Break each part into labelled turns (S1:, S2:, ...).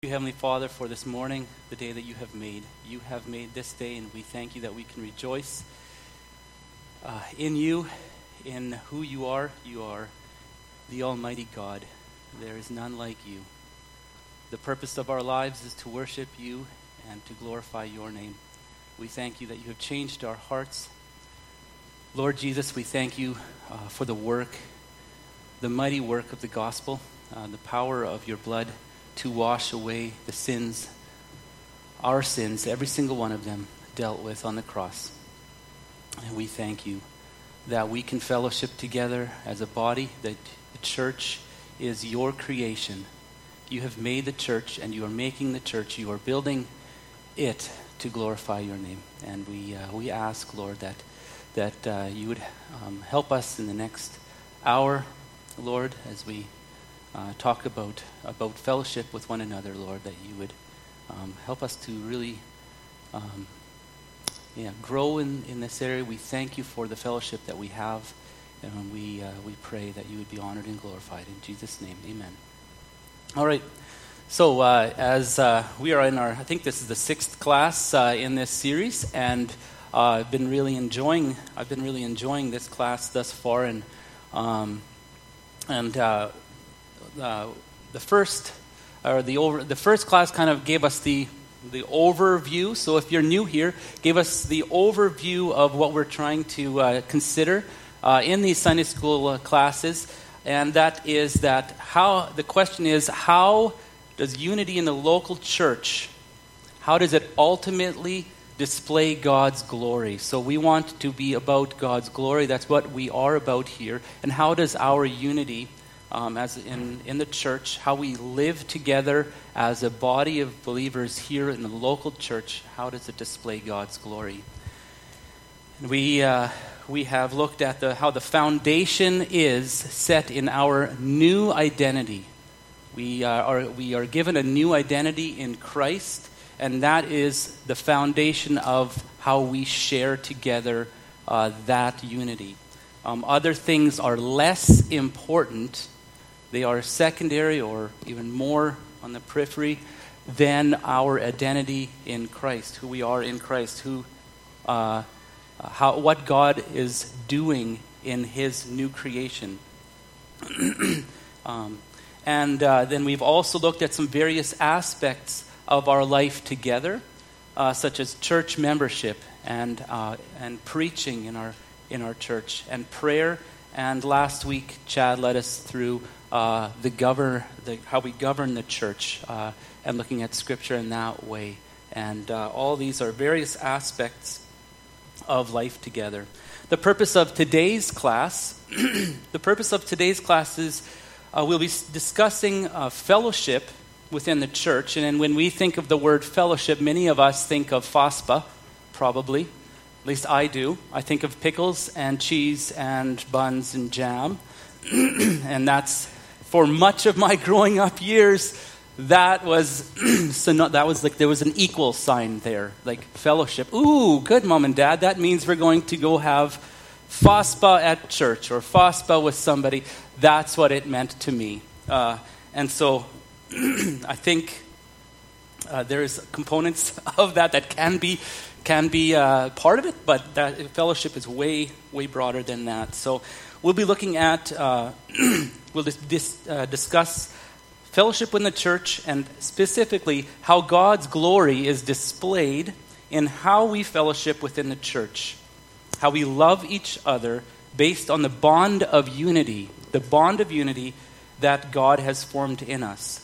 S1: You, Heavenly Father, for this morning, the day that you have made. You have made this day, and we thank you that we can rejoice in you, in who you are. You are the Almighty God. There is none like you. The purpose of our lives is to worship you and to glorify your name. We thank you that you have changed our hearts. Lord Jesus, we thank you for the work, the mighty work of the gospel, the power of your blood to wash away the sins, our sins, every single one of them dealt with on the cross. And we thank you that we can fellowship together as a body, that the church is your creation. You have made the church, and you are making the church. You are building it to glorify your name. And we ask, Lord, that you would help us in the next hour, Lord, as we talk about fellowship with one another, Lord, that you would help us to really grow in this area. We thank you for the fellowship that we have, and we pray that you would be honored and glorified. In Jesus' name, amen. All right. So as we are in I think this is the 6th class in this series, and I've been really enjoying this class thus far, and the first class kind of gave us the overview. So if you're new here, gave us the overview of what we're trying to consider in these Sunday school classes, and the question is, how does unity in the local church, how does it ultimately display God's glory? So we want to be about God's glory. That's what we are about here. And how does our unity as in the church, how we live together as a body of believers here in the local church, how does it display God's glory? And we have looked at how the foundation is set in our new identity. We are given a new identity in Christ, and that is the foundation of how we share together that unity. Other things are less important. They are secondary or even more on the periphery than our identity in Christ, who we are in Christ, what God is doing in His new creation. And then we've also looked at some various aspects of our life together, such as church membership and preaching in our church, and prayer. And last week, Chad led us through how we govern the church, and looking at Scripture in that way. And all these are various aspects of life together. The purpose of today's class, is we'll be discussing fellowship within the church. And when we think of the word fellowship, many of us think of FOSPA, probably. At least I do. I think of pickles and cheese and buns and jam. And that's, for much of my growing up years, that was like there was an equal sign there, like fellowship. Ooh, good, Mom and Dad. That means we're going to go have FOSPA at church or FOSPA with somebody. That's what it meant to me. And so I think there's components of that can be part of it, but that fellowship is way broader than that. So we'll be looking at, we'll discuss fellowship in the church, and specifically how God's glory is displayed in how we fellowship within the church, how we love each other based on the bond of unity that God has formed in us.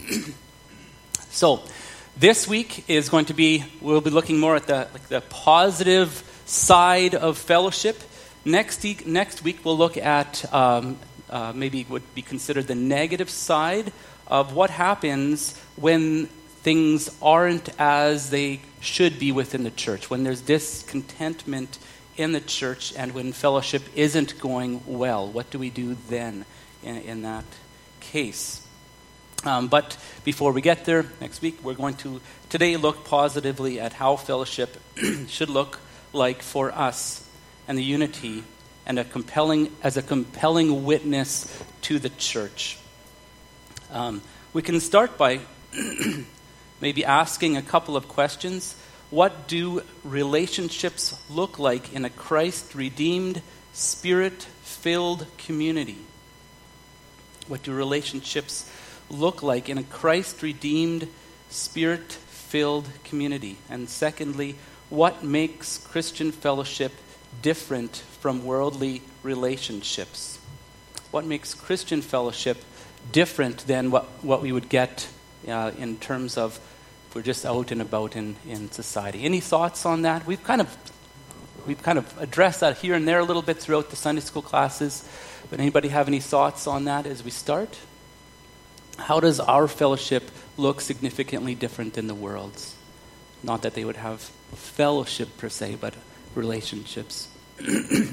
S1: So this week is going to be, we'll be looking more at the positive side of fellowship. Next week we'll look at maybe would be considered the negative side of what happens when things aren't as they should be within the church, when there's discontentment in the church and when fellowship isn't going well. What do we do then in that case? But before we get there, next week, we're going to today look positively at how fellowship should look like for us, and the unity and a compelling witness to the church. We can start by maybe asking a couple of questions. What do relationships look like in a Christ-redeemed, Spirit-filled community? What do relationships look like in a Christ-redeemed, Spirit-filled community? And secondly, what makes Christian fellowship different from worldly relationships? What makes Christian fellowship different than what we would get in terms of if we're just out and about in society? Any thoughts on that? We've kind of addressed that here and there a little bit throughout the Sunday school classes. But anybody have any thoughts on that as we start? How does our fellowship look significantly different than the world's? Not that they would have fellowship per se, but relationships.
S2: It's like in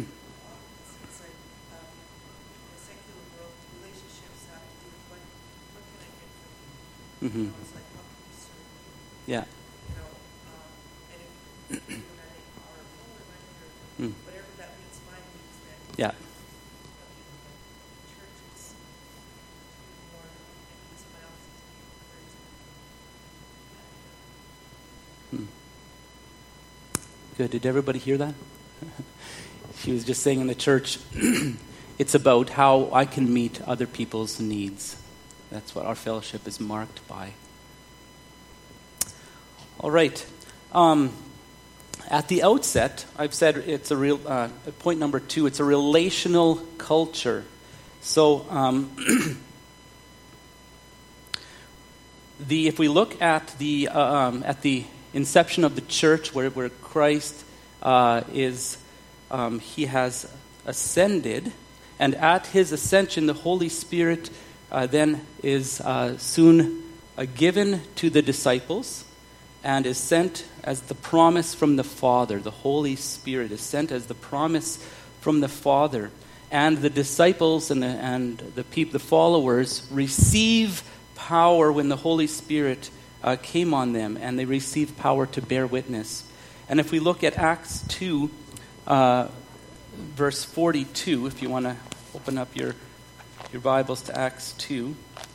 S2: the secular world, relationships have to do with what can I get from you?
S1: Mm-hmm.
S2: It's like how can we serve you?
S1: Yeah.
S2: And if you're not in our home or whatever that means, my needs then.
S1: Yeah.
S2: Churches more than someone else's needs.
S1: Good. Did everybody hear that? She was just saying in the church, it's about how I can meet other people's needs. That's what our fellowship is marked by. All right. At the outset, I've said it's a real point number 2. It's a relational culture. So, if we look at the inception of the church, where Christ he has ascended, and at his ascension, the Holy Spirit then is soon given to the disciples, and is sent as the promise from the Father. The Holy Spirit is sent as the promise from the Father, and the disciples and the followers receive power when the Holy Spirit came on them, and they received power to bear witness. And if we look at Acts 2, verse 42, if you want to open up your Bibles to Acts 2.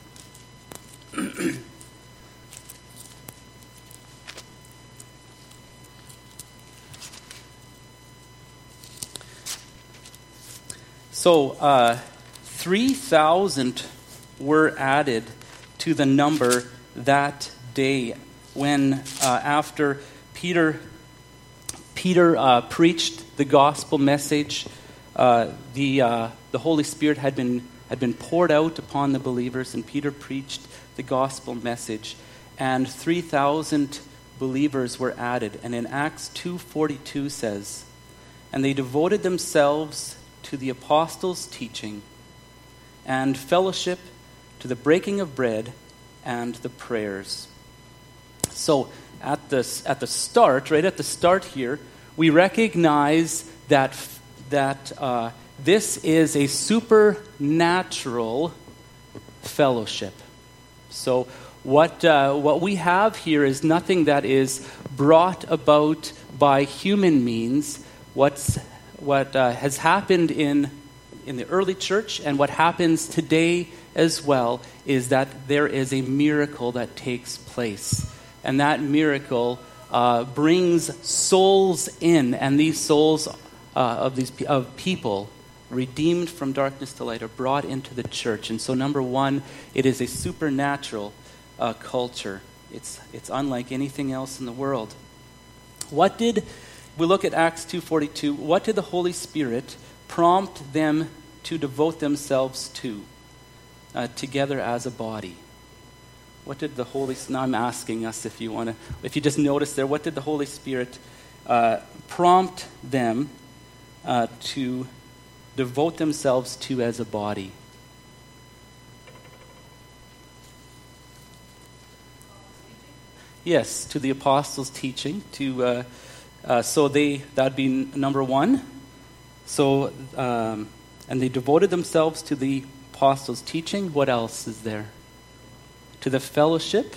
S1: So, 3,000 were added to the number that day when, after Peter preached the gospel message, the Holy Spirit had been poured out upon the believers, and Peter preached the gospel message, and 3,000 believers were added. And in Acts 2:42 says, "And they devoted themselves to the apostles' teaching and fellowship, to the breaking of bread and the prayers." So at the start, right at the start here, we recognize that this is a supernatural fellowship. So what we have here is nothing that is brought about by human means. What has happened in the early church, and what happens today as well, is that there is a miracle that takes place. And that miracle brings souls in, and these souls of people redeemed from darkness to light are brought into the church. And so, number one, it is a supernatural culture. It's unlike anything else in the world. We look at Acts 2:42. What did the Holy Spirit prompt them to devote themselves to together as a body? What did the Holy Spirit? Now I'm asking us if you just notice there, what did the Holy Spirit prompt them to devote themselves to as a body? Yes, to the apostles' teaching. That'd be number one. So, and they devoted themselves to the apostles' teaching. What else is there? To the fellowship,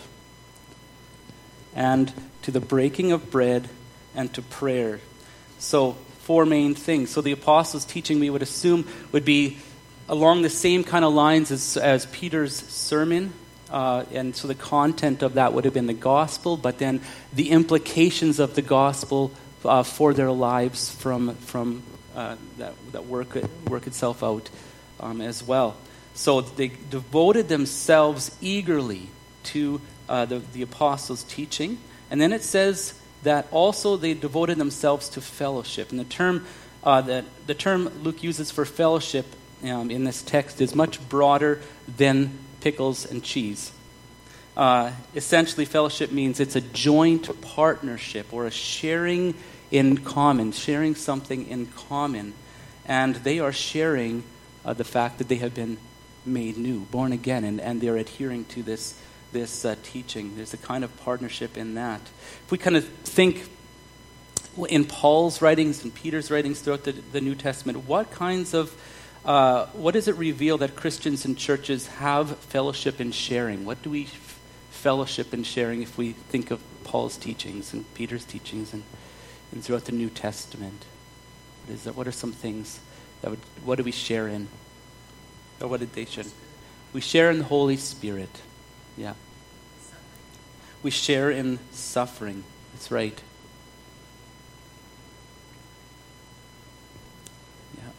S1: and to the breaking of bread, and to prayer. So, 4 main things. So the apostles' teaching, we would assume, would be along the same kind of lines as Peter's sermon. And so the content of that would have been the gospel, but then the implications of the gospel for their lives from that work itself out as well. So they devoted themselves eagerly to the apostles' teaching. And then it says that also they devoted themselves to fellowship. And the term Luke uses for fellowship in this text is much broader than pickles and cheese. Essentially, fellowship means it's a joint partnership or a sharing in common, sharing something in common. And they are sharing the fact that they have been made new, born again, and they're adhering to this teaching. There's a kind of partnership in that. If we kind of think in Paul's writings and Peter's writings throughout the New Testament, what does it reveal that Christians and churches have fellowship in sharing? What do we fellowship in sharing if we think of Paul's teachings and Peter's teachings and throughout the New Testament? What are some things what do we share in? Or what did they share? We share in the Holy Spirit. Yeah. We share in suffering. That's right. Yeah.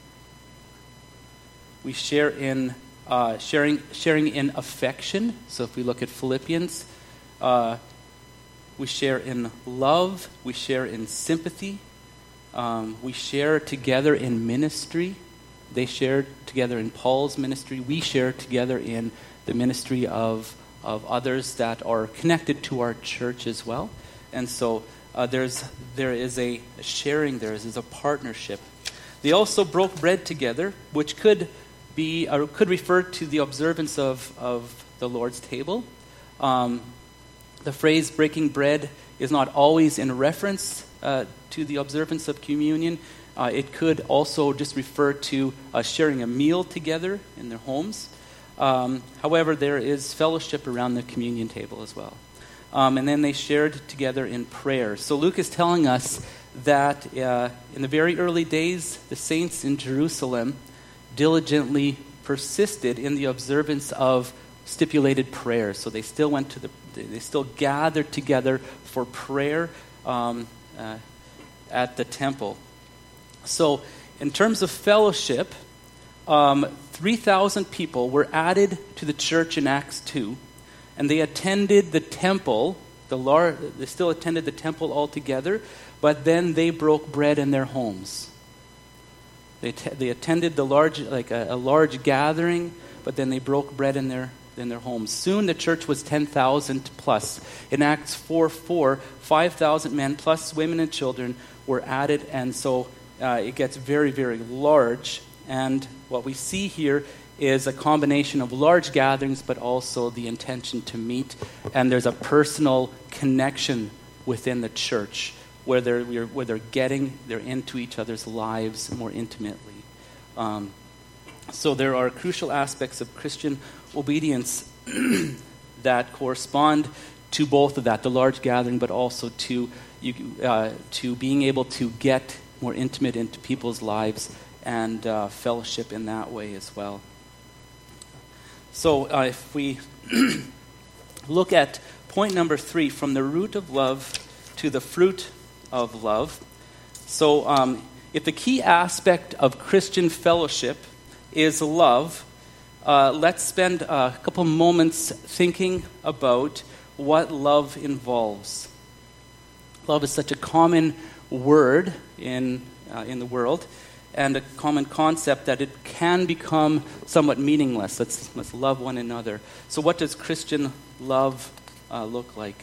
S1: We share in sharing in affection. So if we look at Philippians, we share in love. We share in sympathy. We share together in ministry. They shared together in Paul's ministry. We share together in the ministry of others that are connected to our church as well. And so there is a sharing, there is a partnership. They also broke bread together, which could refer to the observance of the Lord's table. The phrase breaking bread is not always in reference to the observance of communion. It could also just refer to sharing a meal together in their homes. However, there is fellowship around the communion table as well. And then they shared together in prayer. So Luke is telling us that in the very early days, the saints in Jerusalem diligently persisted in the observance of stipulated prayers. So they still they still gathered together for prayer at the temple. So in terms of fellowship, 3,000 people were added to the church in Acts 2, and they attended the temple. They still attended the temple altogether, but then they broke bread in their homes. They attended a large gathering, but then they broke bread in their homes. Soon the church was 10,000 plus. In Acts 4:4, 5,000 men plus women and children were added, and so it gets very, very large. And what we see here is a combination of large gatherings, but also the intention to meet. And there's a personal connection within the church where they're into each other's lives more intimately. So there are crucial aspects of Christian obedience that correspond to both of that, the large gathering, but also to being able to get more intimate into people's lives and fellowship in that way as well. So if we look at point number 3, from the root of love to the fruit of love. So if the key aspect of Christian fellowship is love, let's spend a couple moments thinking about what love involves. Love is such a common word in the world, and a common concept that it can become somewhat meaningless. Let's love one another. So what does Christian love look like?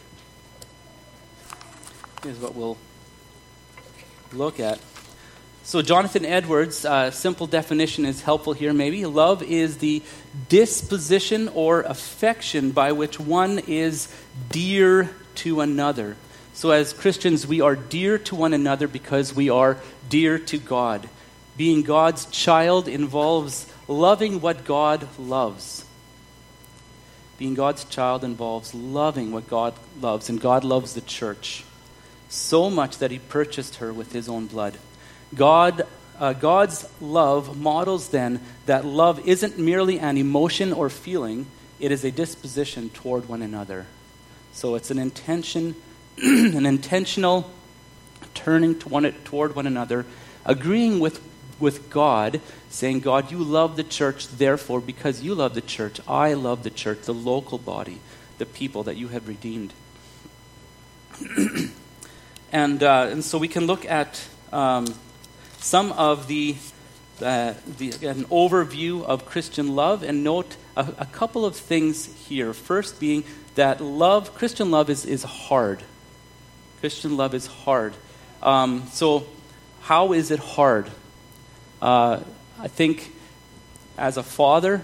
S1: Here's what we'll look at. So Jonathan Edwards' simple definition is helpful here maybe. Love is the disposition or affection by which one is dear to another. So as Christians, we are dear to one another because we are dear to God. Being God's child involves loving what God loves. Being God's child involves loving what God loves, and God loves the church so much that he purchased her with his own blood. God's love models then that love isn't merely an emotion or feeling, it is a disposition toward one another. So it's an intention, an intentional turning toward one another, agreeing with God, saying, God, you love the church, therefore, because you love the church, I love the church, the local body, the people that you have redeemed. And so we can look at some of an overview of Christian love and note a couple of things here. First being that Christian love is hard. Christian love is hard. So how is it hard? I think as a father,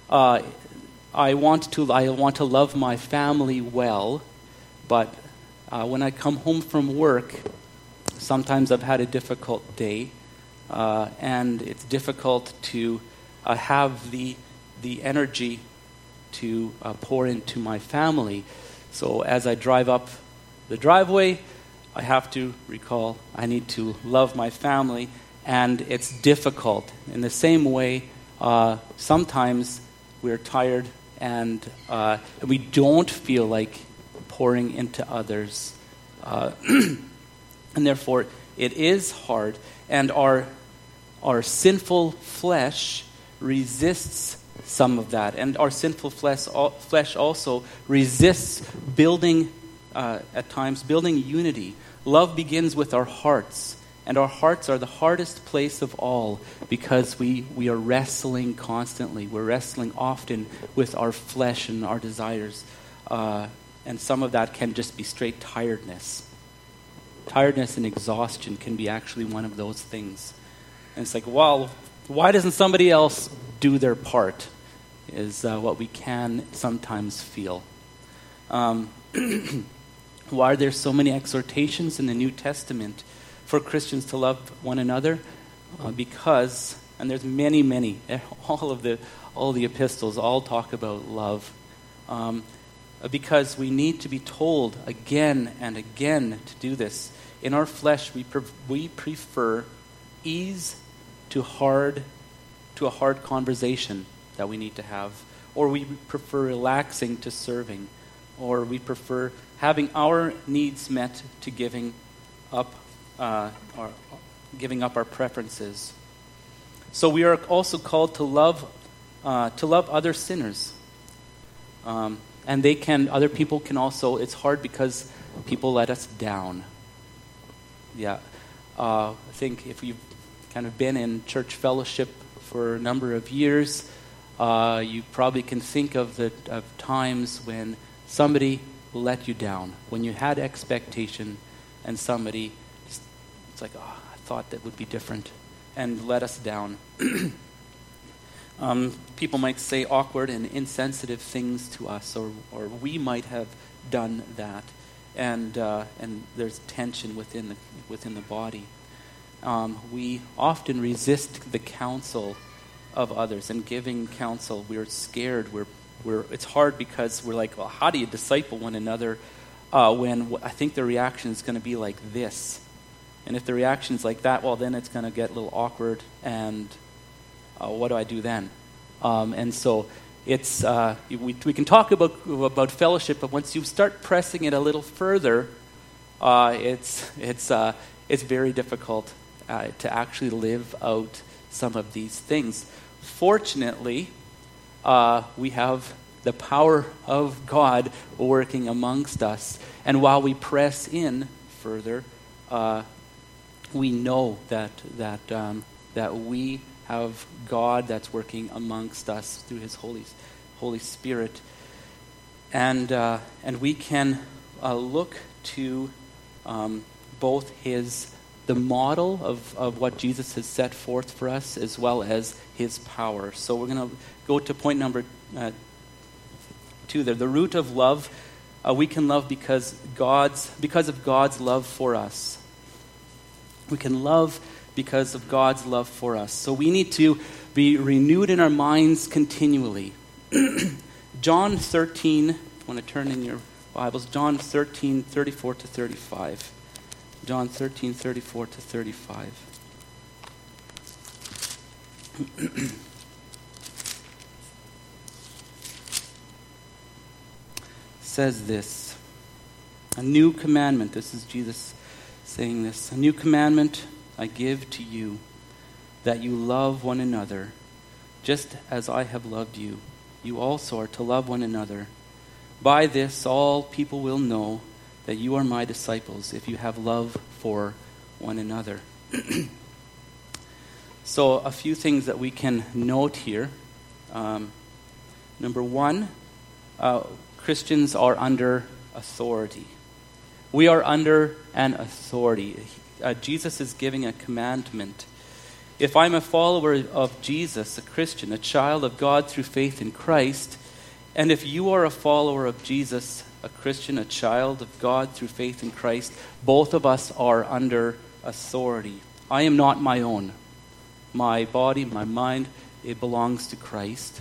S1: I want to love my family well, but when I come home from work, sometimes I've had a difficult day, and it's difficult to have the energy to pour into my family. So as I drive up the driveway, I have to recall I need to love my family, and it's difficult. In the same way, sometimes we're tired and we don't feel like pouring into others. And therefore, it is hard. And our sinful flesh resists some of that. And our sinful flesh also resists building, at times, building unity. Love begins with our hearts. And our hearts are the hardest place of all because we are wrestling constantly. We're wrestling often with our flesh and our desires. And some of that can just be straight tiredness. Tiredness and exhaustion can be actually one of those things. And it's like, well, why doesn't somebody else do their part? Is what we can sometimes feel. Why are there so many exhortations in the New Testament for Christians to love one another? Because, and there's many, all the epistles all talk about love. Because we need to be told again and again to do this. In our flesh, we prefer ease to a hard conversation that we need to have, or we prefer relaxing to serving, or we prefer having our needs met to giving up our preferences. So we are also called to love other sinners. And other people can also, it's hard because people let us down. Yeah. I think if you've kind of been in church fellowship for a number of years, you probably can think of times when somebody let you down, when you had expectation and somebody, it's like, I thought that would be different, and let us down. People might say awkward and insensitive things to us, or we might have done that, and there's tension within the body. We often resist the counsel of others, and giving counsel, we're scared. It's hard because we're like, well, how do you disciple one another when I think the reaction is going to be like this? And if the reaction is like that, well, then it's going to get a little awkward, and what do I do then? And so it's we can talk about fellowship, but once you start pressing it a little further, it's very difficult to actually live out some of these things. Fortunately, we have the power of God working amongst us, and while we press in further, we know that we have God that's working amongst us through His Holy Spirit, and we can look to both the model of what Jesus has set forth for us, as well as His power. So we're going to go to point number 2 there. The root of love. We can love because of God's love for us. We can love because of God's love for us. So we need to be renewed in our minds continually. John 13, if you want to turn in your Bibles, John 13, 34 to 35. John 13, 34 to 35. says this, a new commandment, this is Jesus saying this, a new commandment I give to you, that you love one another, just as I have loved you. You also are to love one another. By this all people will know that you are my disciples, if you have love for one another. So a few things that we can note here. Number one, Christians are under authority. We are under an authority. Jesus is giving a commandment. If I'm a follower of Jesus, a Christian, a child of God through faith in Christ, and if you are a follower of Jesus, a Christian, a child of God through faith in Christ, both of us are under authority. I am not my own. My body, my mind, it belongs to Christ.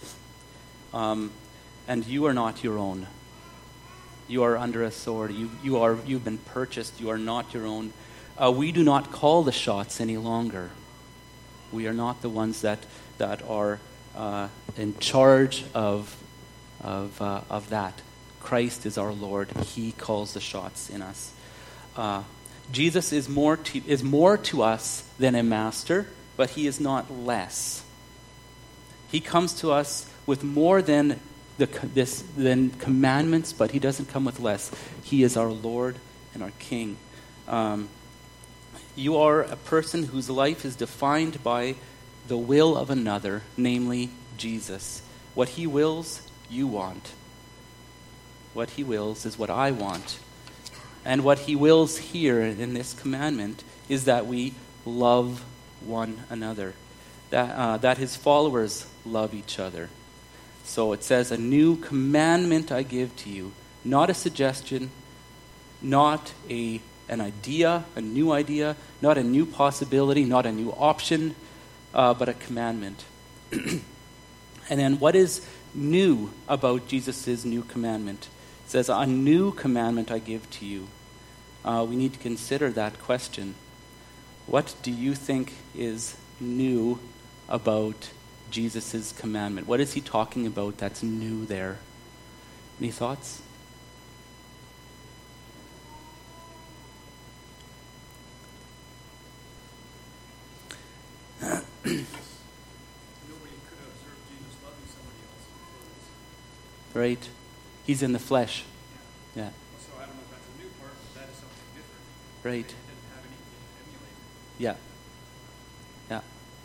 S1: And you are not your own. You are under authority. You've been purchased. You are not your own. We do not call the shots any longer. We are not the ones that are in charge of that. Christ is our Lord. He calls the shots in us. Jesus is more to us than a master, but he is not less. He comes to us with more than commandments, but he doesn't come with less. He is our Lord and our King. You are a person whose life is defined by the will of another, namely Jesus. What he wills, you want. What he wills is what I want. And what he wills here in this commandment is that we love one another, that his followers love each other. So it says, a new commandment I give to you, not a suggestion, not an idea, a new idea, not a new possibility, not a new option, but a commandment. And then what is new about Jesus' new commandment? It says, a new commandment I give to you. We need to consider that question. What do you think is new about Jesus' commandment? What is he talking about that's new there? Any thoughts?
S3: Nobody could have observed Jesus loving somebody else before this.
S1: Right? He's in the flesh. Yeah.
S3: So I don't know if that's a new part, but that is something different.
S1: Right.
S3: It didn't have anything to emulate.
S1: Yeah. Yeah.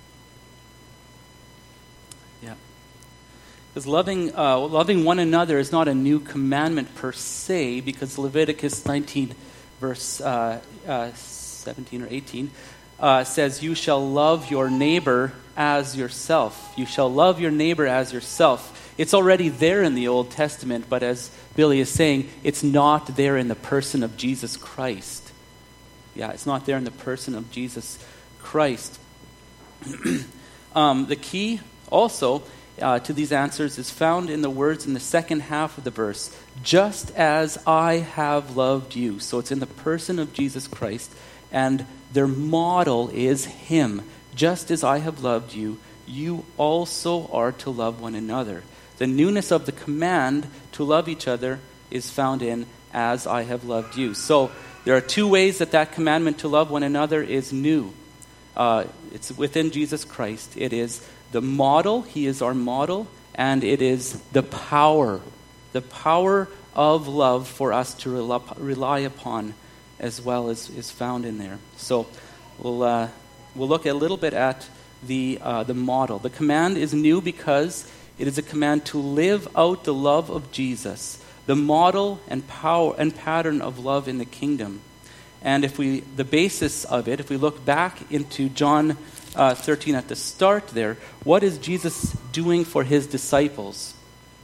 S1: Yeah. Because loving one another is not a new commandment per se, because Leviticus 19, verse 17 or 18, says, you shall love your neighbor as yourself. You shall love your neighbor as yourself. It's already there in the Old Testament, but as Billy is saying, it's not there in the person of Jesus Christ. Yeah, it's not there in the person of Jesus Christ. The key also to these answers is found in the words in the second half of the verse, just as I have loved you. So it's in the person of Jesus Christ, and their model is him. Just as I have loved you, you also are to love one another. The newness of the command to love each other is found in as I have loved you. So there are two ways that commandment to love one another is new. It's within Jesus Christ. It is the model. He is our model. And it is the power of love for us to rely upon as well is found in there. So we'll look a little bit at the model. The command is new because it is a command to live out the love of Jesus, the model and power and pattern of love in the kingdom. And the basis of it, if we look back into John 13 at the start there, what is Jesus doing for his disciples?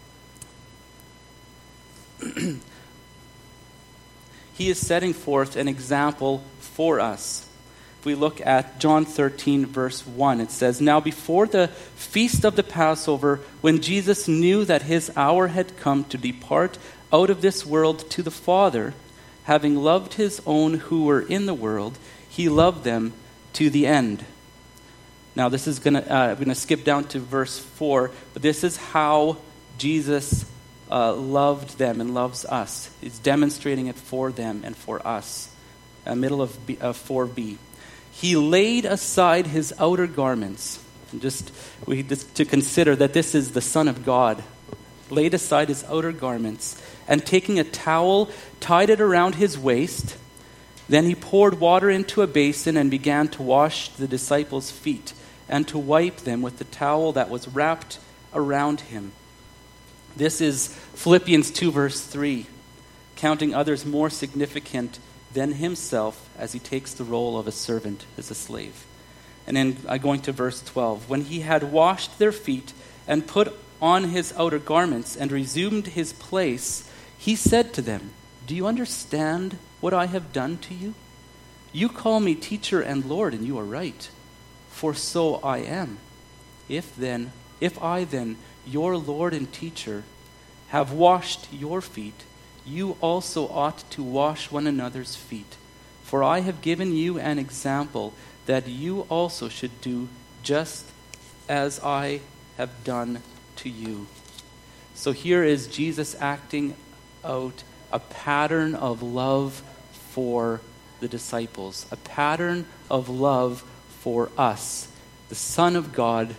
S1: He is setting forth an example for us. If we look at John 13, verse 1, it says, now before the feast of the Passover, when Jesus knew that his hour had come to depart out of this world to the Father, having loved his own who were in the world, he loved them to the end. Now this is we're going to skip down to verse 4, but this is how Jesus loved them and loves us. He's demonstrating it for them and for us. Middle of 4b. He laid aside his outer garments. And just to consider that this is the Son of God. Laid aside his outer garments, and taking a towel, tied it around his waist. Then he poured water into a basin and began to wash the disciples' feet and to wipe them with the towel that was wrapped around him. This is Philippians 2 verse 3, counting others more significant than himself as he takes the role of a servant as a slave. And then going to verse 12. When he had washed their feet and put on his outer garments and resumed his place, he said to them, "Do you understand what I have done to you? You call me teacher and Lord, and you are right, for so I am. If I then, your Lord and teacher, have washed your feet, you also ought to wash one another's feet. For I have given you an example that you also should do just as I have done to you." So here is Jesus acting out a pattern of love for the disciples, a pattern of love for us. The Son of God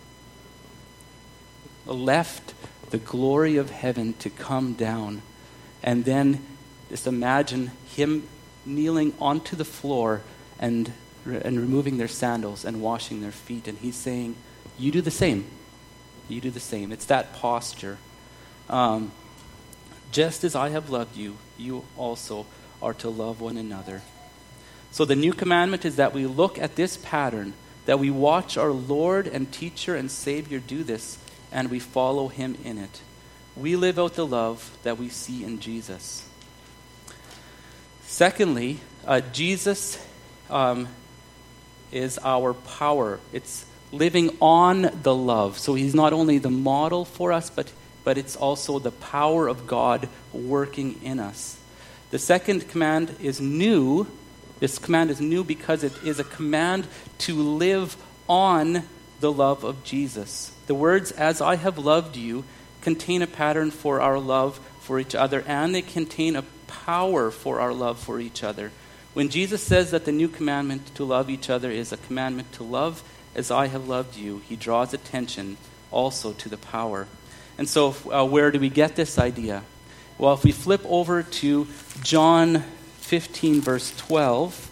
S1: left the glory of heaven to come down, and then just imagine him kneeling onto the floor and removing their sandals and washing their feet, and he's saying, "You do the same. You do the same." It's that posture. Just as I have loved you, you also are to love one another. So the new commandment is that we look at this pattern, that we watch our Lord and teacher and Savior do this, and we follow him in it. We live out the love that we see in Jesus. Secondly, Jesus is our power. It's living on the love. So he's not only the model for us, but it's also the power of God working in us. The second command is new. This command is new because it is a command to live on the love of Jesus. The words, "as I have loved you," contain a pattern for our love for each other, and they contain a power for our love for each other. When Jesus says that the new commandment to love each other is a commandment to love as I have loved you, he draws attention also to the power. And so where do we get this idea? Well, if we flip over to John 15, verse 12,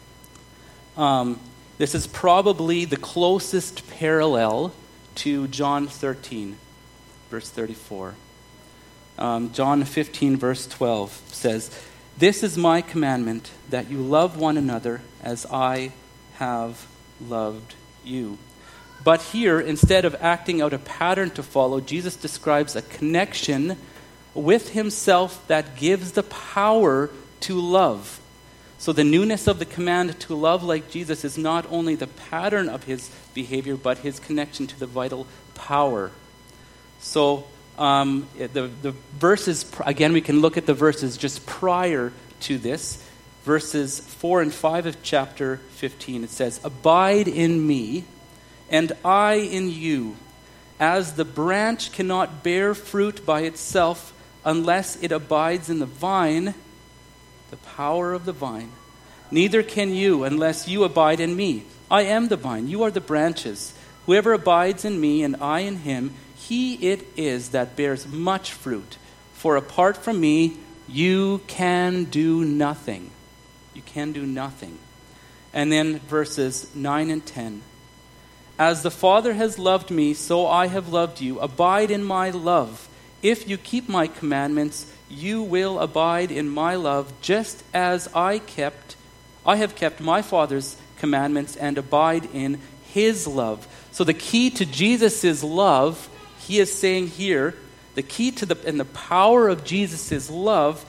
S1: this is probably the closest parallel to John 13, verse 34. John 15, verse 12 says, "This is my commandment, that you love one another as I have loved you." But here, instead of acting out a pattern to follow, Jesus describes a connection with himself that gives the power to love. So the newness of the command to love like Jesus is not only the pattern of his behavior, but his connection to the vital power. So the verses, again, we can look at the verses just prior to this. Verses 4 and 5 of chapter 15, it says, "Abide in me, and I in you. As the branch cannot bear fruit by itself unless it abides in the vine," the power of the vine, "neither can you unless you abide in me. I am the vine, you are the branches. Whoever abides in me and I in him, he it is that bears much fruit. For apart from me, you can do nothing." You can do nothing. And then verses 9 and 10. "As the Father has loved me, so I have loved you. Abide in my love. If you keep my commandments, you will abide in my love, just as I have kept my Father's commandments and abide in his love." So the key to Jesus' love, he is saying here, the key to the power of Jesus' love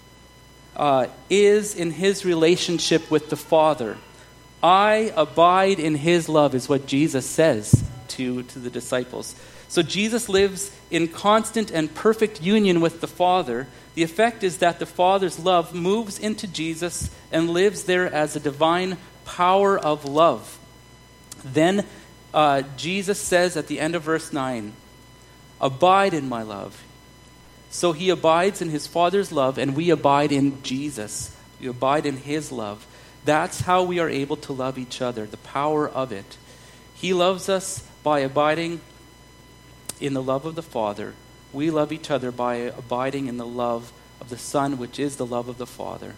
S1: is in his relationship with the Father. I abide in his love is what Jesus says to the disciples. So Jesus lives in constant and perfect union with the Father. The effect is that the Father's love moves into Jesus and lives there as a divine power of love. Then Jesus says at the end of verse 9, "Abide in my love." So he abides in his Father's love, and we abide in Jesus. We abide in his love. That's how we are able to love each other, the power of it. He loves us by abiding in the love of the Father. We love each other by abiding in the love of the Son, which is the love of the Father.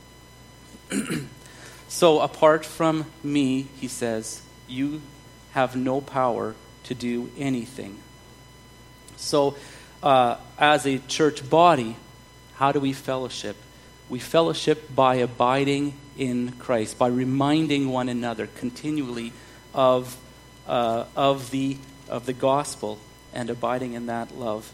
S1: So apart from me, he says, you have no power to do anything. So as a church body, how do we fellowship? We fellowship by abiding in Christ, by reminding one another continually of the gospel and abiding in that love.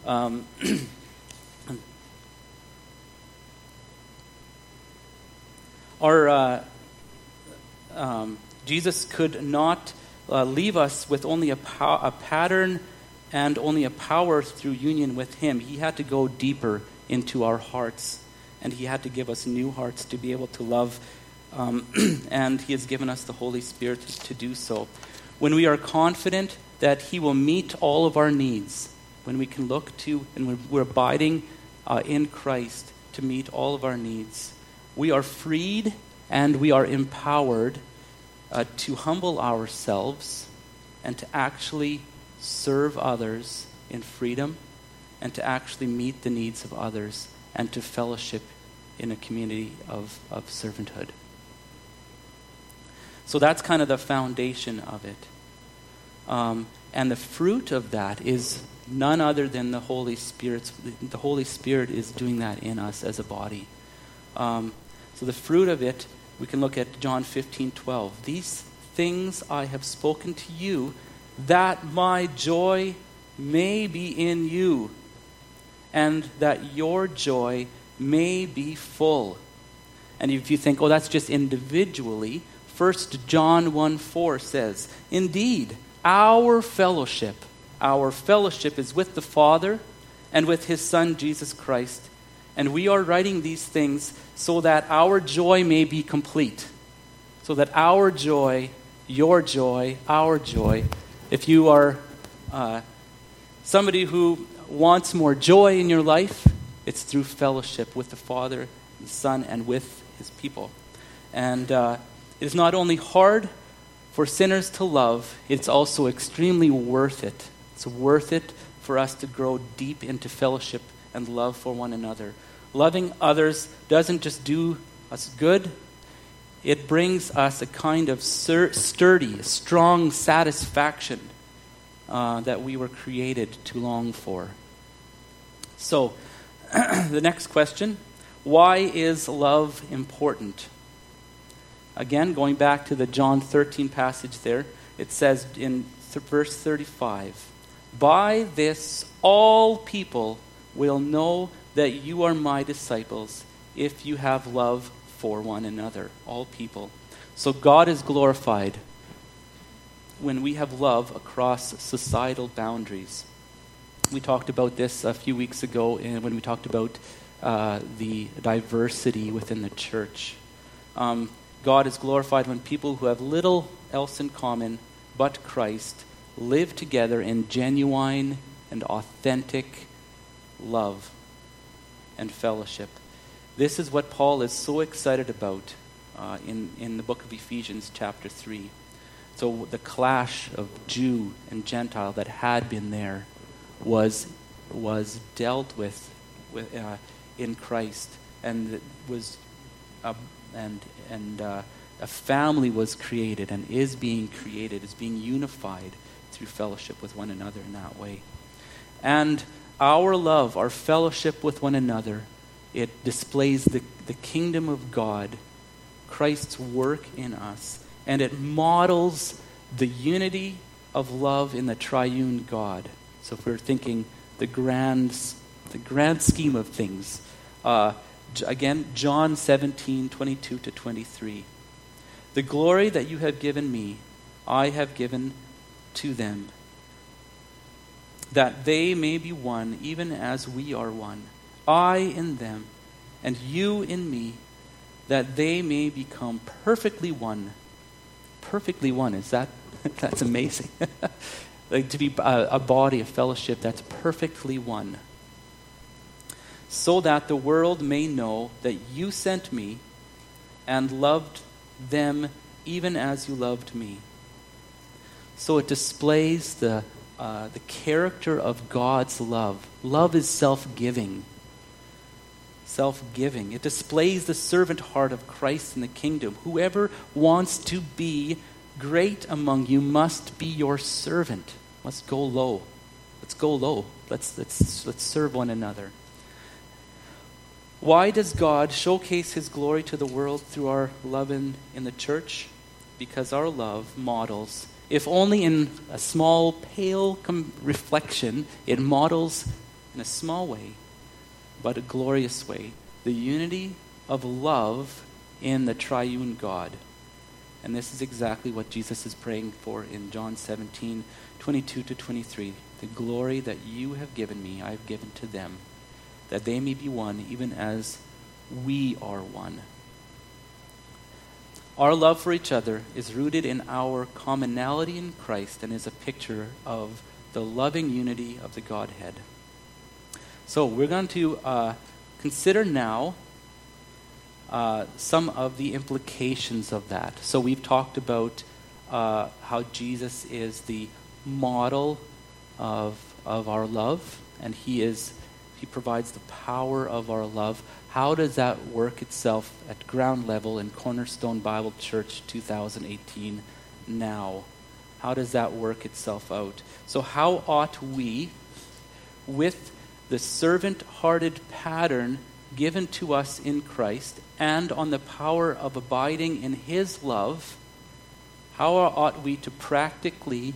S1: Jesus could not leave us with only a pattern and only a power through union with him. He had to go deeper into our hearts, and he had to give us new hearts to be able to love, and he has given us the Holy Spirit to do so. When we are confident that he will meet all of our needs, when we can look to and when we're abiding in Christ to meet all of our needs, we are freed and we are empowered to humble ourselves and to actually serve others in freedom and to actually meet the needs of others and to fellowship in a community of servanthood. So that's kind of the foundation of it. And the fruit of that is none other than the Holy Spirit. The Holy Spirit is doing that in us as a body. So the fruit of it, we can look at John 15:12. These things I have spoken to you, that my joy may be in you, and that your joy may be full. And if you think, oh, that's just individually, 1 John 1:4 says, indeed, our fellowship is with the Father and with his Son, Jesus Christ. And we are writing these things so that our joy may be complete. So that our joy, your joy, our joy, if you are somebody who wants more joy in your life, it's through fellowship with the Father, the Son, and with his people. And it is not only hard for sinners to love, it's also extremely worth it. It's worth it for us to grow deep into fellowship and love for one another. Loving others doesn't just do us good. It brings us a kind of sturdy, strong satisfaction that we were created to long for. So, the next question, why is love important? Again, going back to the John 13 passage there, it says in verse 35, by this all people will know that you are my disciples if you have love for one another. All people. So God is glorified when we have love across societal boundaries. We talked about this a few weeks ago when we talked about the diversity within the church. God is glorified when people who have little else in common but Christ live together in genuine and authentic love and fellowship. This is what Paul is so excited about in the book of Ephesians chapter 3. So the clash of Jew and Gentile that had been there was dealt with in Christ, and a family was created and is being created, is being unified through fellowship with one another in that way. And our love, our fellowship with one another, it displays the kingdom of God, Christ's work in us, and it models the unity of love in the triune God. So if we're thinking the grand scheme of things, again, John 17:22-23. The glory that you have given me, I have given to them, that they may be one, even as we are one. I in them, and you in me, that they may become perfectly one. Perfectly one, that's amazing. Like to be a body, a fellowship that's perfectly one. so that the world may know that you sent me and loved them even as you loved me. So it displays the character of God's love. Love is self-giving. Self-giving. It displays the servant heart of Christ in the kingdom. Whoever wants to be great among you must be your servant. Let's go low. Let's go low. Let's serve one another. Why does God showcase his glory to the world through our love in the church? Because our love models, if only in a small, pale reflection, it models in a small way, but a glorious way, the unity of love in the triune God. And this is exactly what Jesus is praying for in John 17:22-23. The glory that you have given me, I have given to them, that they may be one, even as we are one. Our love for each other is rooted in our commonality in Christ and is a picture of the loving unity of the Godhead. So we're going to consider now some of the implications of that. So we've talked about how Jesus is the model of our love, and he provides the power of our love. How does that work itself at ground level in Cornerstone Bible Church 2018 now? How does that work itself out? So how ought we, with the servant-hearted pattern given to us in Christ and on the power of abiding in his love, how ought we to practically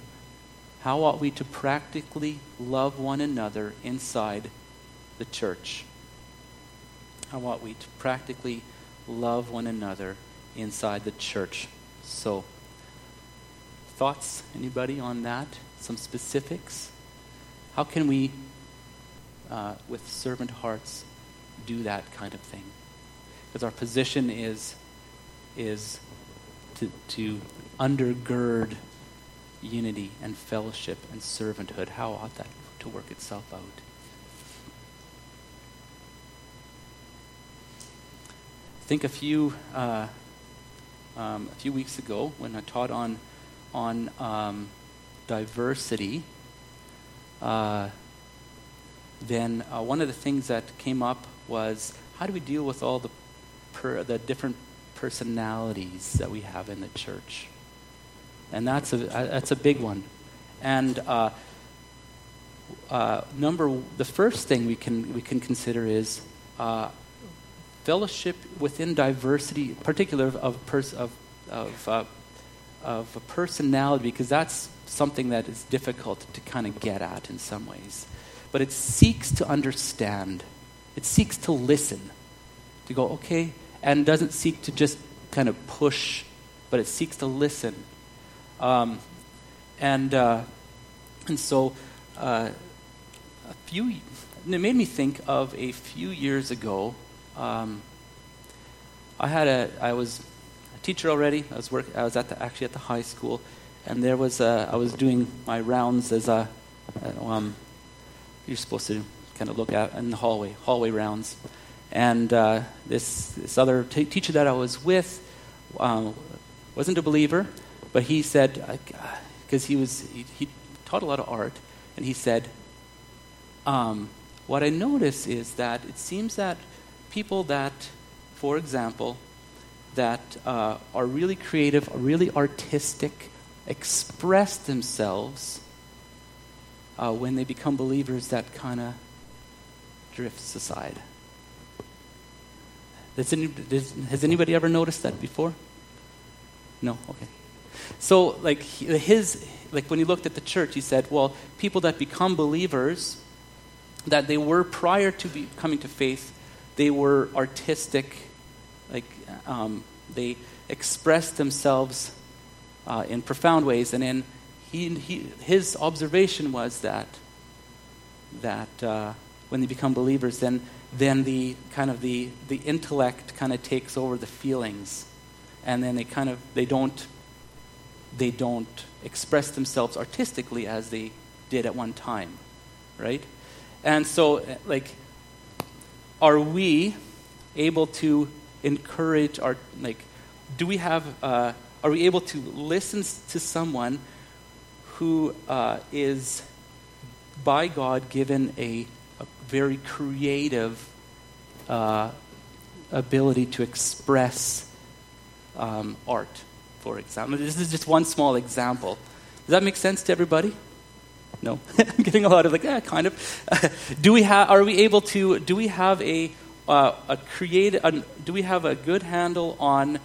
S1: love one another inside the church? How ought we to practically love one another inside the church? So, thoughts, anybody on that? Some specifics? How can we, with servant hearts, do that kind of thing? Because our position is to undergird unity and fellowship and servanthood. How ought that to work itself out? I think a few weeks ago when I taught on diversity, then one of the things that came up was, how do we deal with all the different personalities that we have in the church? And that's a big one. And the first thing we can consider is fellowship within diversity, particular of a personality, because that's something that is difficult to kind of get at in some ways. But it seeks to understand. It seeks to listen, to go, okay, and doesn't seek to just kind of push, but it seeks to listen. And so it made me think of a few years ago. I was a teacher already. I was actually at the high school, and I was doing my rounds as you're supposed to kind of look at in the hallway rounds. And this other teacher that I was with wasn't a believer, but he said, because he taught a lot of art, and he said, what I notice is that it seems that people that, for example, that are really creative, are really artistic, express themselves when they become believers, that kind of drifts aside. Has anybody ever noticed that before? No? Okay. So, when he looked at the church, he said, well, people that become believers, that they were prior to coming to faith, they were artistic, they expressed themselves in profound ways, and then his observation was that when they become believers, then the kind of the intellect kind of takes over the feelings, and then they don't express themselves artistically as they did at one time, right? And so are we able to encourage our, like, do we have, are we able to listen to someone who is by God given a very creative ability to express art, for example? This is just one small example. Does that make sense to everybody? No, I'm getting a lot of kind of. Do we have a good handle on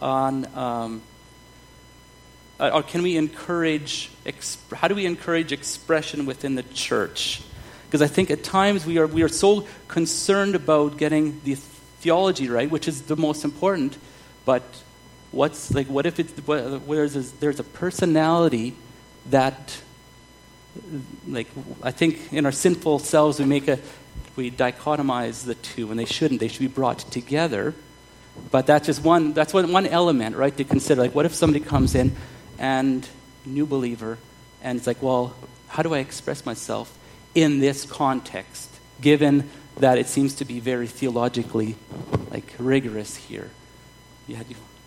S1: or can we encourage? How do we encourage expression within the church? Because I think at times we are so concerned about getting the theology right, which is the most important. But what if there's a personality that, like, I think in our sinful selves we dichotomize the two, and they shouldn't. They should be brought together. But that's one element, right, to consider. Like, what if somebody comes in and new believer, and it's like, well, how do I express myself in this context, given that it seems to be very theologically, like, rigorous here? Yeah.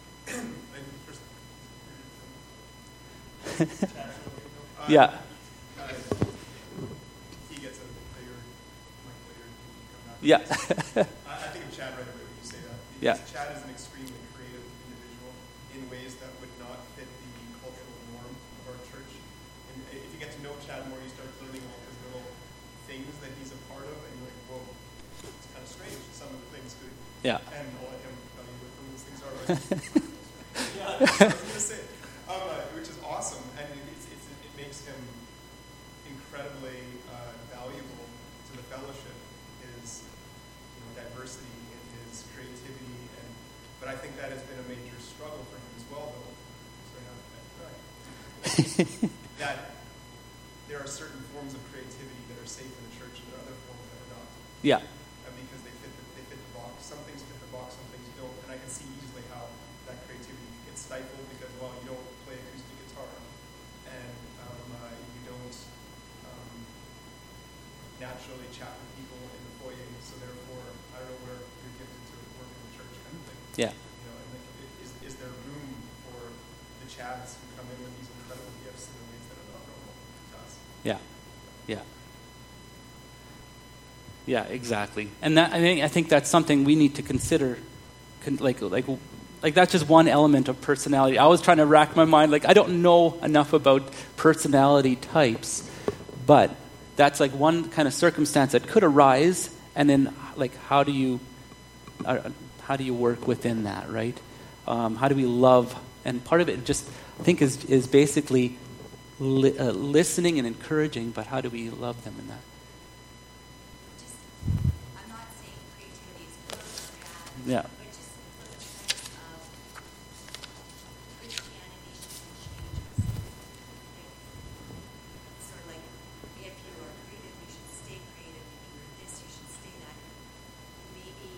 S1: Yeah.
S3: He gets a bigger mic later.
S1: Yeah.
S3: I think of Chad right away when you say that.
S1: Yeah.
S3: Chad is an extremely creative individual in ways that would not fit the cultural norm of our church. And if you get to know Chad more, you start learning all his little things that he's a part of, and you're like, whoa, it's kind of strange, some of the things too.
S1: Yeah.
S3: And I'll let him tell you what some of those things are. Yeah, I was going to say. Which is awesome, and it makes him incredibly valuable to the fellowship. His diversity and his creativity, but I think that has been a major struggle for him as well, though. So that there are certain forms of creativity that are safe in the church, and there are other forms that are not.
S1: Yeah.
S3: Because they fit the box. Some things fit the box, some things don't, and I can see easily how that creativity gets stifled because, well, you don't play acoustic guitar, and you don't naturally chat with people in the foyer, so therefore, I don't know where you're gifted to work in the church kind of thing.
S1: Yeah.
S3: And is there room for the Chads who come in with these incredible gifts in ways that are not normal to us?
S1: Yeah. Yeah. Yeah, exactly. And that, I think that's something we need to consider. Like that's just one element of personality. I was trying to rack my mind. Like, I don't know enough about personality types, but that's like one kind of circumstance that could arise. And then, like, how do you work within that, right? How do we love? And part of it, just I think, is basically listening and encouraging. But how do we love them in that?
S4: I'm not saying creativity is good or bad,
S1: Yeah.
S4: but just from the sense of Christianity shouldn't change us. Sort of like, if you are creative, you should stay creative. If you're this, you should stay that. Maybe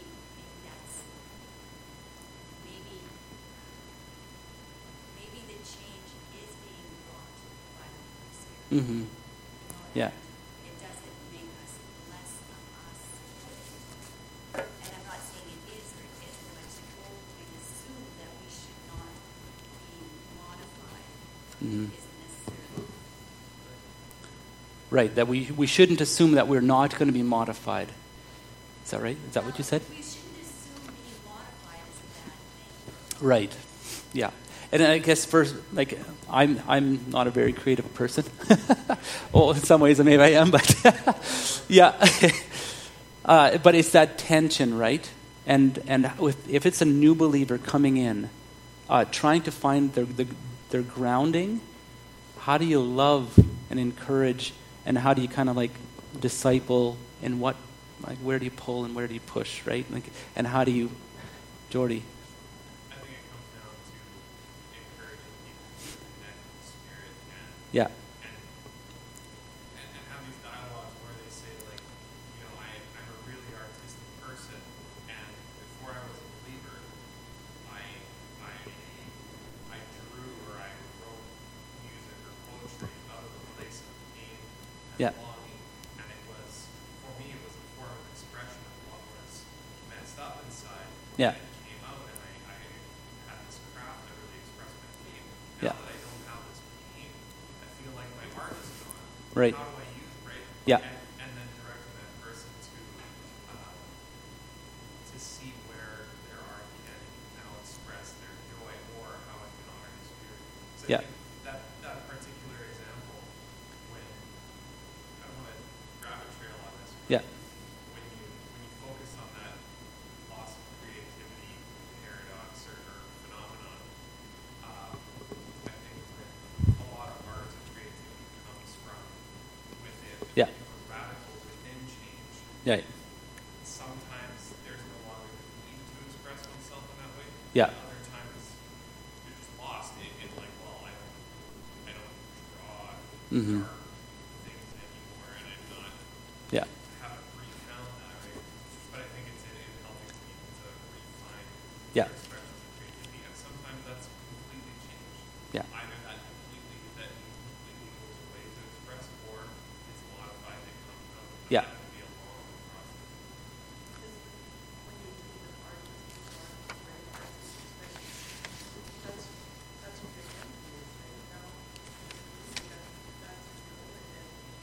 S4: the change is being brought by the Holy Spirit.
S1: Mm-hmm. Yeah.
S4: It doesn't make us less of us. And I'm not saying it is or it isn't, but I just hope and assume that we should not be modified.
S1: Mm-hmm.
S4: Isn't necessarily.
S1: Right. That we shouldn't assume that we're not going to be modified. Is that right? Is that what you said?
S4: We shouldn't assume being modified is a bad thing.
S1: Right. Yeah. And I guess first, like, I'm not a very creative person. Well, in some ways, maybe I am, but yeah. But it's that tension, right? And if it's a new believer coming in, trying to find their grounding, how do you love and encourage, and how do you kind of like disciple, and what, like, where do you pull and where do you push, right? Like, and how do you, Jordy?
S5: I think it comes down to encouraging people to connect with the Spirit
S1: Yeah.
S5: and have these dialogues where they say, like, I'm a really artistic person, and before I was a believer, I drew or I wrote music or poetry out of a place of pain and
S1: Yeah.
S5: longing, and it was, for me, it was a form of expression of what was
S1: Yeah.
S5: And it came out, and I had this craft that really expressed my pain.
S1: Yeah.
S5: Now that I don't have this pain, I feel like my art is gone.
S1: Right.
S5: How do I use it, right?
S1: Yeah.
S5: And then directing that person to see where their art can now express their joy, or how it can honor his spirit. So
S1: Yeah.
S5: I think that particular example, when I want to rabbit trail on this.
S1: Yeah.
S5: When you focus on that loss of creativity paradox or phenomenon, I think that a lot of art and creativity comes from within.
S1: Yeah.
S5: A radical within change.
S1: Yeah.
S5: Sometimes there's no longer the need to express oneself in that way.
S1: Yeah.
S5: Other times you're just lost in like, well, I don't draw
S1: Mhm.
S5: dark things anymore, and I'm not.
S1: Yeah.
S5: Haven't refound that, right? But I think it's in helping people to refine
S1: Yeah.
S5: their expressions of creativity, and sometimes that's completely changed.
S1: Yeah.
S5: Either that completely goes away to express, or it's modified and comes out. But
S1: Yeah.
S5: that can be a long process.
S2: Because when you deal with artists, right, artistic expression, that's what your empathy is, right? Now, you see that's true, and then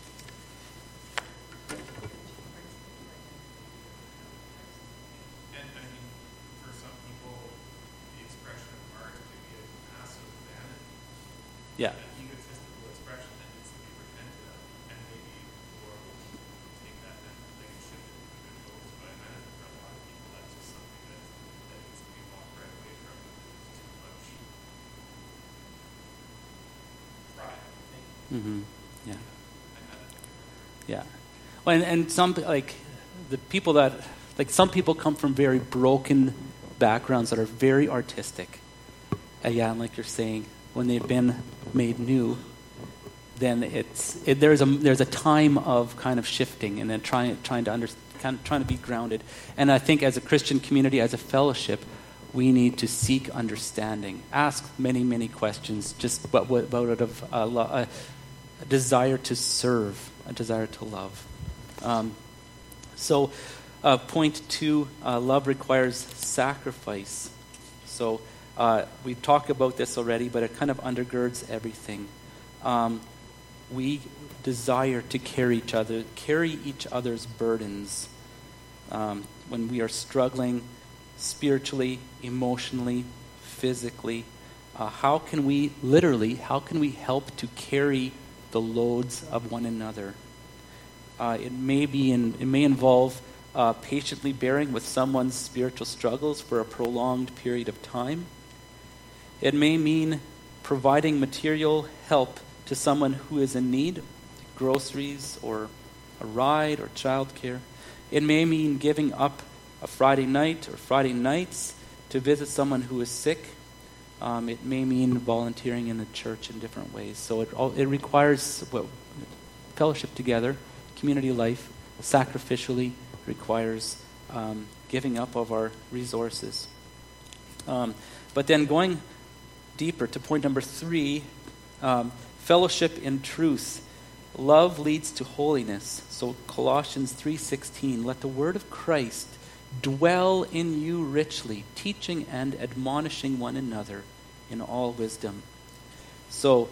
S5: And I mean, for some people, the expression of art can be a massive vanity,
S1: Yeah.
S5: an egotistical expression that needs to be repented of, and maybe the Lord will take that and make it shift it to good goals. But I imagine for a lot of people, that's just something that needs to be walked right away from. There's too much pride, I think.
S1: Mhm. Yeah.
S5: I had that
S1: Yeah. Well, and some, like, the people that, like, some people come from very broken backgrounds that are very artistic. Yeah, and like you're saying, when they've been made new, then there's a time of kind of shifting and then trying to be grounded. And I think as a Christian community, as a fellowship, we need to seek understanding, ask many questions, just out of a desire to serve, a desire to love. So, point 2, love requires sacrifice. So, we've talked about this already, but it kind of undergirds everything. We desire to carry each other's burdens when we are struggling spiritually, emotionally, physically. How can we help to carry the loads of one another? It may involve patiently bearing with someone's spiritual struggles for a prolonged period of time. It may mean providing material help to someone who is in need, groceries or a ride or childcare. It may mean giving up a Friday night or Friday nights to visit someone who is sick. It may mean volunteering in the church in different ways. So it requires fellowship together, community life, sacrificially requires giving up of our resources. But then going deeper to point number 3, fellowship in truth. Love leads to holiness. So Colossians 3:16, let the word of Christ dwell in you richly, teaching and admonishing one another in all wisdom. So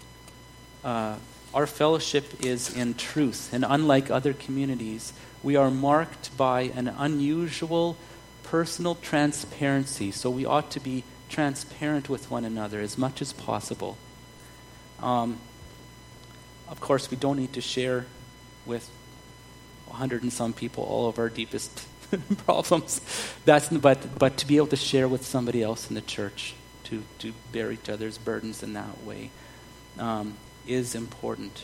S1: our fellowship is in truth, and unlike other communities, we are marked by an unusual personal transparency. So we ought to be transparent with one another as much as possible. Of course, we don't need to share with 100 and some people all of our deepest problems. But to be able to share with somebody else in the church, to bear each other's burdens in that way, is important.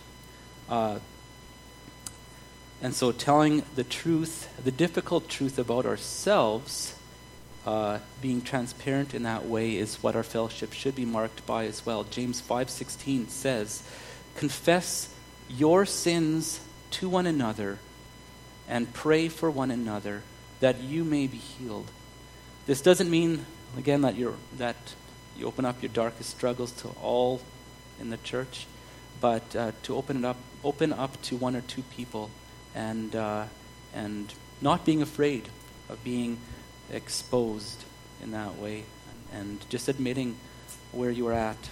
S1: And so telling the truth, the difficult truth about ourselves, being transparent in that way is what our fellowship should be marked by as well. James 5:16 says, confess your sins to one another and pray for one another that you may be healed. This doesn't mean, again, that you open up your darkest struggles to all in the church, but to open up to one or two people, and not being afraid of being exposed in that way, and just admitting where you are at.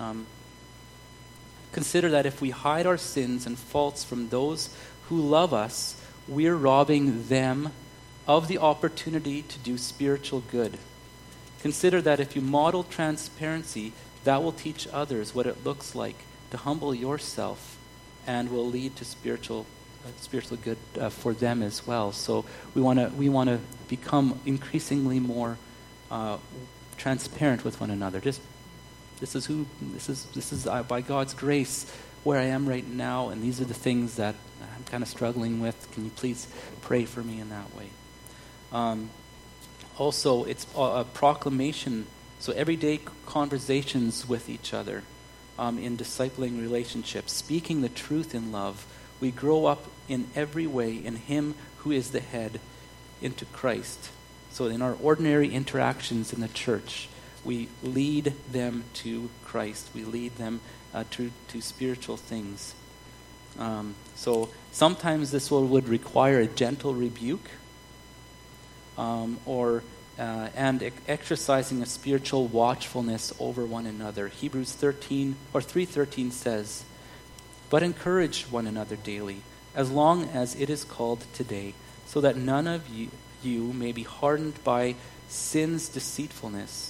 S1: Consider that if we hide our sins and faults from those who love us, we're robbing them of the opportunity to do spiritual good. Consider that if you model transparency, that will teach others what it looks like to humble yourself, and will lead to spiritual good for them as well. So we want to become increasingly more transparent with one another. This is by God's grace where I am right now, and these are the things that I'm kind of struggling with. Can you please pray for me in that way? Also, it's a proclamation. So everyday conversations with each other in discipling relationships, speaking the truth in love. We grow up in every way in Him who is the head, into Christ. So in our ordinary interactions in the church, we lead them to Christ. We lead them to spiritual things. So sometimes this would require a gentle rebuke, and exercising a spiritual watchfulness over one another. Hebrews 3:13 says, "But encourage one another daily, as long as it is called today, so that none of you may be hardened by sin's deceitfulness."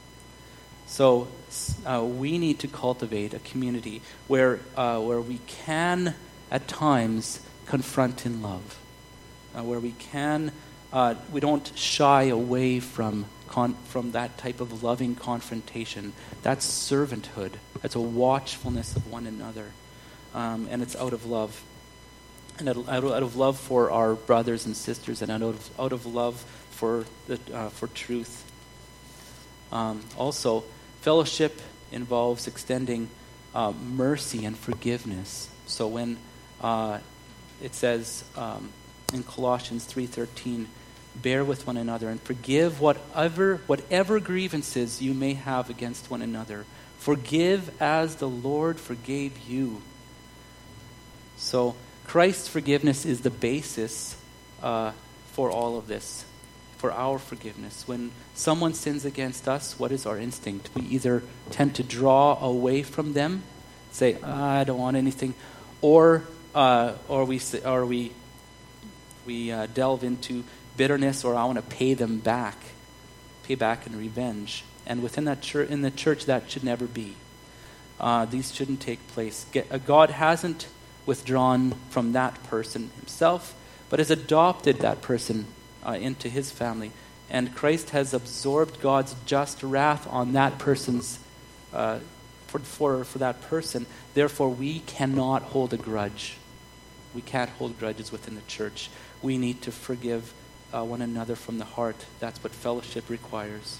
S1: So we need to cultivate a community where we can at times confront in love, where we can. We don't shy away from that type of loving confrontation. That's servanthood. That's a watchfulness of one another, and it's out of love, and out of love for our brothers and sisters, and out of love for truth. Also, fellowship involves extending mercy and forgiveness. So when it says in Colossians 3:13, "Bear with one another and forgive whatever grievances you may have against one another. Forgive as the Lord forgave you." So Christ's forgiveness is the basis for all of this, for our forgiveness. When someone sins against us, what is our instinct? We either tend to draw away from them, say, "I don't want anything," or we delve into bitterness, or I want to pay back in revenge. And within in the church, that should never be. These shouldn't take place. God hasn't withdrawn from that person himself, but has adopted that person into His family. And Christ has absorbed God's just wrath on that person's for that person. Therefore, we cannot hold a grudge. We can't hold grudges within the church. We need to forgive one another from the heart. That's what fellowship requires.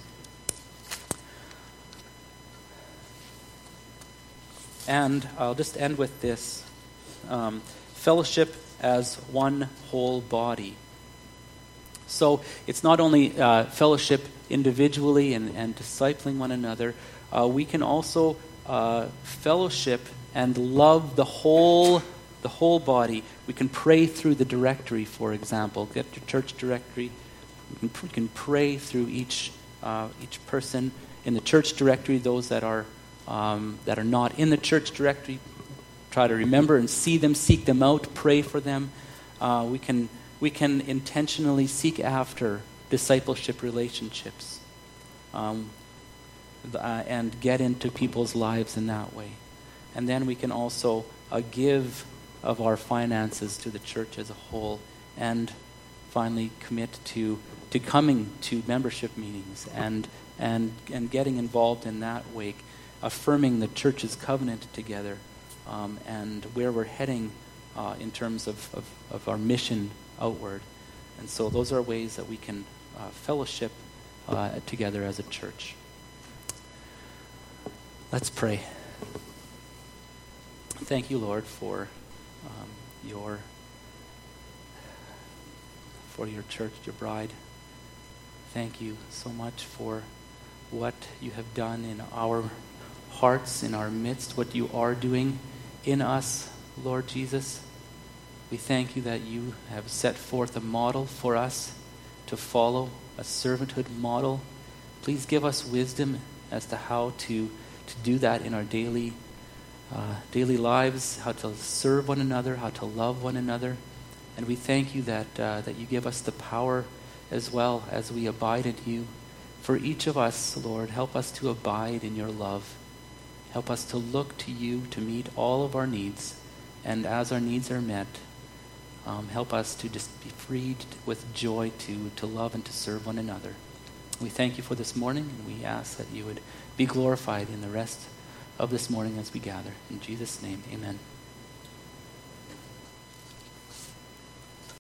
S1: And I'll just end with this. Fellowship as one whole body. So it's not only fellowship individually and discipling one another. We can also fellowship and love the whole body. We can pray through the directory, for example. Get your church directory. We can pray through each person in the church directory. Those that are not in the church directory, try to remember and see them, seek them out, pray for them. We can intentionally seek after discipleship relationships, and get into people's lives in that way. And then we can also give of our finances to the church as a whole, and finally commit to coming to membership meetings and getting involved in that way, affirming the church's covenant together, and where we're heading in terms of our mission outward. And so those are ways that we can fellowship together as a church. Let's pray. Thank you, Lord, for your church, your bride. Thank you so much for what you have done in our hearts, in our midst, what you are doing in us, Lord Jesus. We thank you that you have set forth a model for us to follow a servanthood model. Please give us wisdom as to how to do that in our daily lives, how to serve one another, how to love one another. And we thank you that you give us the power as well as we abide in you. For each of us, Lord, help us to abide in your love. Help us to look to you to meet all of our needs. And as our needs are met, help us to just be freed with joy to love and to serve one another. We thank you for this morning, and we ask that you would be glorified in the rest of this morning as we gather. In Jesus' name, amen.